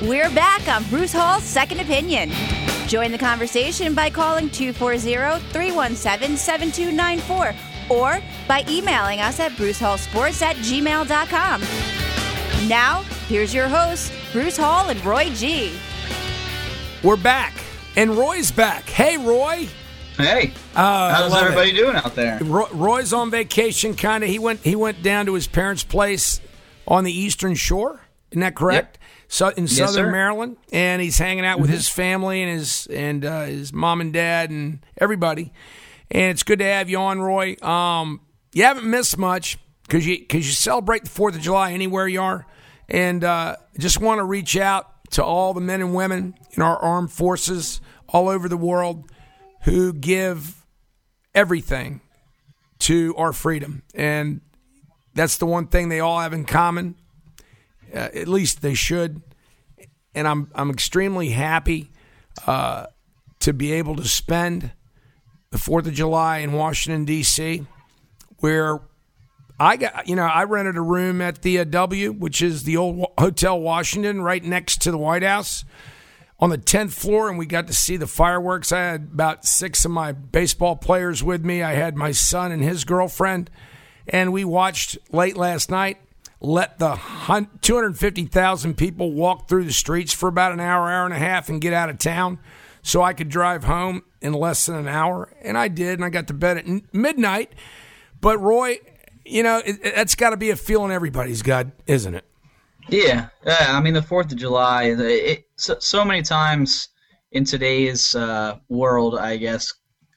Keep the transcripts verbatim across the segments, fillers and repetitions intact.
We're back on Bruce Hall's Second Opinion. Join the conversation by calling two four zero, three one seven, seven two nine four or by emailing us at brucehallsports at gmail dot com. Now, here's your hosts, Bruce Hall and Roy G. We're back, and Roy's back. Hey, Roy. Hey, uh, how's everybody it. doing out there? Roy, Roy's on vacation, kind of. He went he went down to his parents' place on the Eastern Shore. Isn't that correct? Yep. So in yes, Southern sir. Maryland, and he's hanging out with mm-hmm. his family and his and uh, his mom and dad and everybody. And it's good to have you on, Roy. Um, you haven't missed much because you because you celebrate the Fourth of July anywhere you are, and uh, just want to reach out to all the men and women in our armed forces all over the world who give everything to our freedom, and that's the one thing they all have in common. Uh, at least they should, and I'm I'm extremely happy uh, to be able to spend the Fourth of July in Washington D C, where I got you know I rented a room at the uh, W, which is the old Hotel Washington, right next to the White House, on the tenth floor, and we got to see the fireworks. I had about six of my baseball players with me. I had my son and his girlfriend, and we watched late last night. Let the two hundred fifty thousand people walk through the streets for about an hour, hour and a half and get out of town so I could drive home in less than an hour. And I did, and I got to bed at midnight. But, Roy, you know, it, that's got to be a feeling everybody's got, isn't it? Yeah. yeah I mean, the Fourth of July, it, it, so, so many times in today's uh, world, I guess,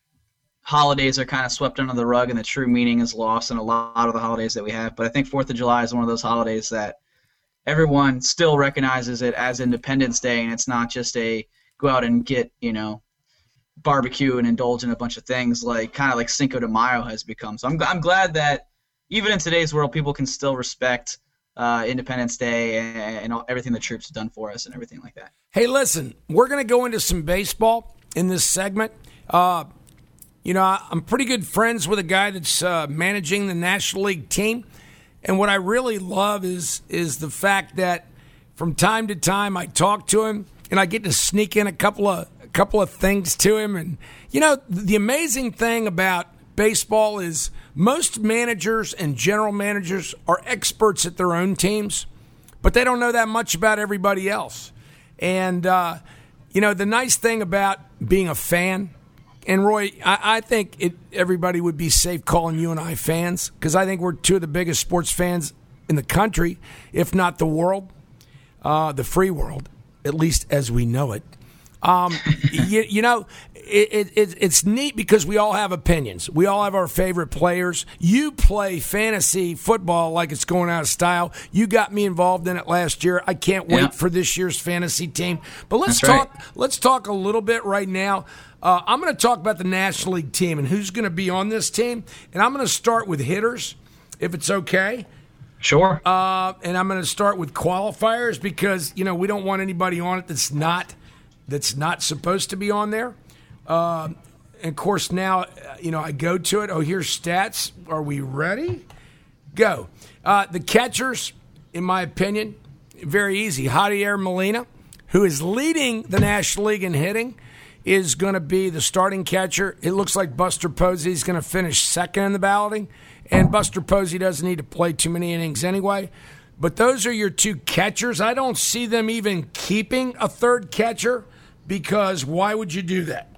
holidays are kind of swept under the rug and the true meaning is lost in a lot of the holidays that we have. But I think Fourth of July is one of those holidays that everyone still recognizes it as Independence Day, and it's not just a go out and get, you know, barbecue and indulge in a bunch of things like kind of like Cinco de Mayo has become. So I'm, I'm glad that even in today's world, people can still respect uh, Independence Day and, and all, everything the troops have done for us and everything like that. Hey, listen, we're going to go into some baseball in this segment. Uh, You know, I'm pretty good friends with a guy that's uh, managing the National League team. And what I really love is is the fact that from time to time I talk to him and I get to sneak in a couple of a couple of things to him. And, you know, the amazing thing about baseball is most managers and general managers are experts at their own teams, but they don't know that much about everybody else. And, uh, you know, the nice thing about being a fan, and Roy, I, I think it, everybody would be safe calling you and I fans because I think we're two of the biggest sports fans in the country, if not the world, uh, the free world, at least as we know it. Um, you, you know, it, it, it's neat because we all have opinions. We all have our favorite players. You play fantasy football like it's going out of style. You got me involved in it last year. I can't wait yeah. for this year's fantasy team. But let's That's talk. Right. Let's talk a little bit right now. Uh, I'm going to talk about the National League team and who's going to be on this team. And I'm going to start with hitters, if it's okay. Sure. Uh, and I'm going to start with qualifiers because, you know, we don't want anybody on it that's not that's not supposed to be on there. Uh, and, of course, now, you know, I go to it. Oh, here's stats. Are we ready? Go. Uh, the catchers, in my opinion, very easy. Javier Molina, who is leading the National League in hitting, is going to be the starting catcher. It looks like Buster Posey is going to finish second in the balloting, and Buster Posey doesn't need to play too many innings anyway. But those are your two catchers. I don't see them even keeping a third catcher because why would you do that?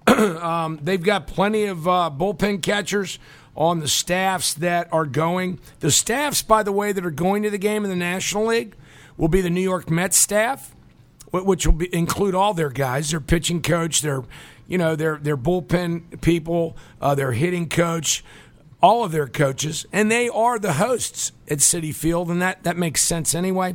um, they've got plenty of uh, bullpen catchers on the staffs that are going. The staffs, by the way, that are going to the game in the National League will be the New York Mets staff, which will be, include all their guys, their pitching coach, their, you know, their their bullpen people, uh, their hitting coach, all of their coaches, and they are the hosts at Citi Field, and that, that makes sense anyway.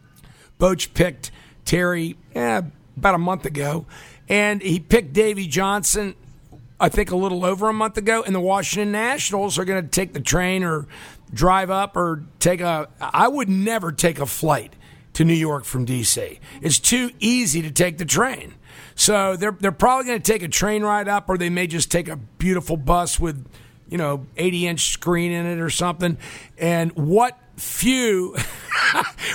Boch picked Terry eh, about a month ago, and he picked Davey Johnson, I think, a little over a month ago, and the Washington Nationals are going to take the train or drive up or take a – I would never take a flight to New York from D C. It's too easy to take the train. So they're they're probably going to take a train ride up, or they may just take a beautiful bus with, you know, eighty inch screen in it or something. And what few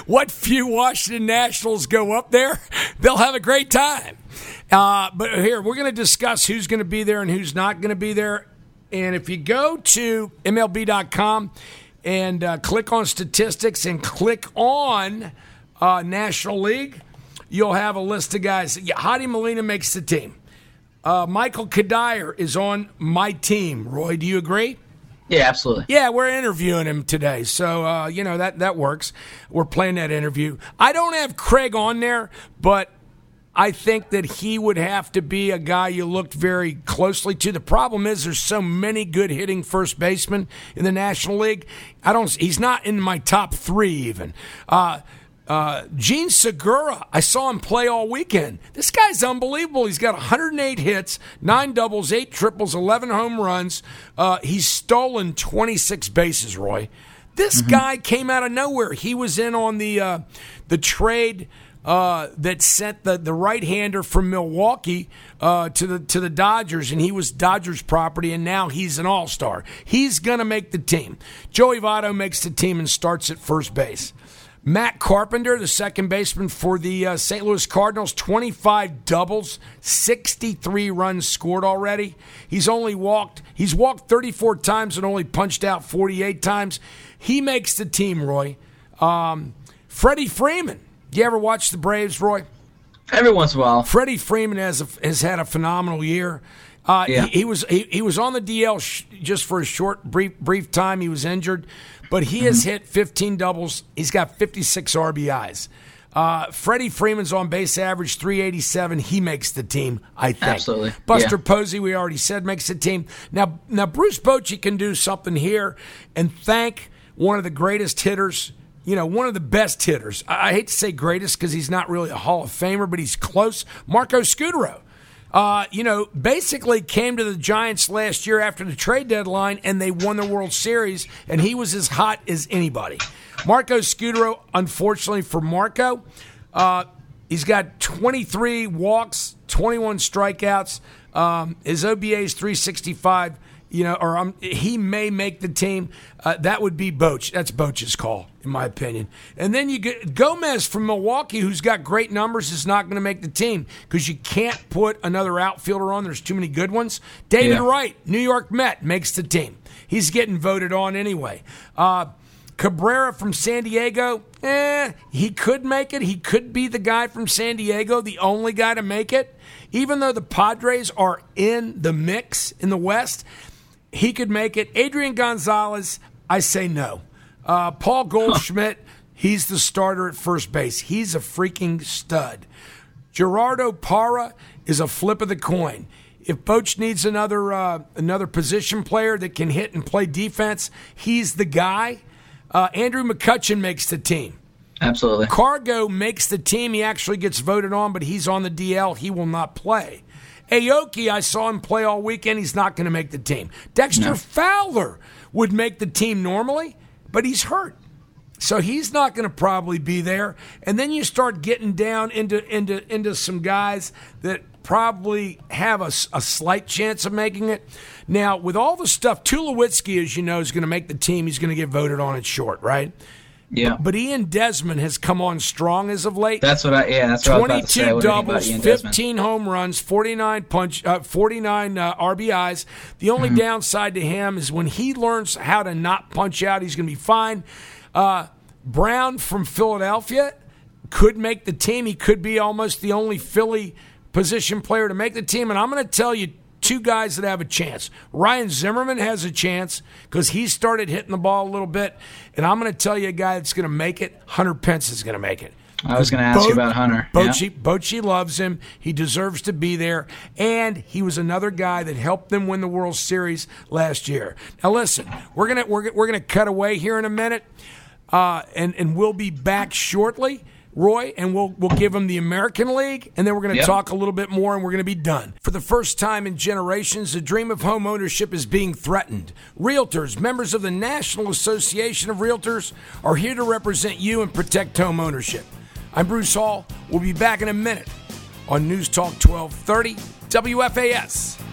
what few Washington Nationals go up there, they'll have a great time. Uh, but here, we're going to discuss who's going to be there and who's not going to be there. And if you go to M L B dot com and uh, click on statistics and click on uh, National League, you'll have a list of guys. Yeah, Hadi Molina makes the team. Uh, Michael Kadire is on my team. Roy, do you agree? Yeah, absolutely. Yeah, we're interviewing him today, so uh, you know that that works. We're playing that interview. I don't have Craig on there, but I think that he would have to be a guy you looked very closely to. The problem is there's so many good hitting first basemen in the National League. I don't. He's not in my top three even. Uh, Uh, Gene Segura, I saw him play all weekend. This guy's unbelievable. He's got one hundred eight hits, nine doubles, eight triples, eleven home runs. Uh, he's stolen twenty-six bases, Roy. This mm-hmm. guy came out of nowhere. He was in on the uh, the trade uh, that sent the, the right-hander from Milwaukee uh, to the to the Dodgers, and he was Dodgers property, and now he's an all-star. He's going to make the team. Joey Votto makes the team and starts at first base. Matt Carpenter, the second baseman for the uh, Saint Louis Cardinals, twenty-five doubles, sixty-three runs scored already. He's only walked, he's walked thirty-four times and only punched out forty-eight times. He makes the team, Roy. Um, Freddie Freeman, you ever watch the Braves, Roy? Every once in a while. Freddie Freeman has a, has had a phenomenal year. Uh, yeah. he, he was he, he was on the D L sh- just for a short, brief brief time. He was injured, but he mm-hmm. has hit fifteen doubles. He's got fifty-six R B Is. Uh, Freddie Freeman's on base average three eighty-seven. He makes the team, I think. Absolutely. Buster yeah. Posey, we already said, makes the team. Now, now Bruce Bochy can do something here and thank one of the greatest hitters. You know, one of the best hitters. I, I hate to say greatest because he's not really a Hall of Famer, but he's close. Marco Scutaro. Uh, you know, basically came to the Giants last year after the trade deadline, and they won the World Series, and he was as hot as anybody. Marco Scutaro, unfortunately for Marco, uh, he's got twenty-three walks, twenty-one strikeouts. Um, his O B A is three sixty-five. You know, or um, he may make the team. Uh, that would be Boch. That's Boch's call, in my opinion. And then you get Gomez from Milwaukee, who's got great numbers, is not going to make the team because you can't put another outfielder on. There's too many good ones. David yeah. Wright, New York Met, makes the team. He's getting voted on anyway. Uh, Cabrera from San Diego, eh, he could make it. He could be the guy from San Diego, the only guy to make it. Even though the Padres are in the mix in the West, he could make it. Adrian Gonzalez, I say no. Uh, Paul Goldschmidt, huh. he's the starter at first base. He's a freaking stud. Gerardo Parra is a flip of the coin. If Boch needs another uh, another position player that can hit and play defense, he's the guy. Uh, Andrew McCutchen makes the team. Absolutely. Cargo makes the team. He actually gets voted on, but he's on the D L. He will not play. Aoki, I saw him play all weekend. He's not going to make the team. Dexter no. Fowler would make the team normally, but he's hurt. So he's not going to probably be there. And then you start getting down into into into some guys that probably have a, a slight chance of making it. Now, with all the stuff, Tulowitzki, as you know, is going to make the team. He's going to get voted on at short, right? Yeah. But, but Ian Desmond has come on strong as of late. That's what I yeah, that's what I was about to say. twenty-two doubles, fifteen home runs, forty-nine punch uh, forty-nine uh, R B Is. The only mm-hmm. downside to him is when he learns how to not punch out, he's going to be fine. Uh, Brown from Philadelphia could make the team. He could be almost the only Philly position player to make the team. And I'm going to tell you two guys that have a chance. Ryan Zimmerman has a chance because he started hitting the ball a little bit. And I'm going to tell you a guy that's going to make it. Hunter Pence is going to make it. I was going to ask Bo- you about Hunter. Bochy, yeah. Bochy loves him. He deserves to be there. And he was another guy that helped them win the World Series last year. Now listen, we're going to we're, we're going to cut away here in a minute. Uh, and, and we'll be back shortly, Roy, and we'll we'll give them the American League, and then we're going to yep. talk a little bit more, and we're going to be done. For the first time in generations, the dream of home ownership is being threatened. Realtors, members of the National Association of Realtors, are here to represent you and protect home ownership. I'm Bruce Hall. We'll be back in a minute on News Talk twelve thirty W F A S.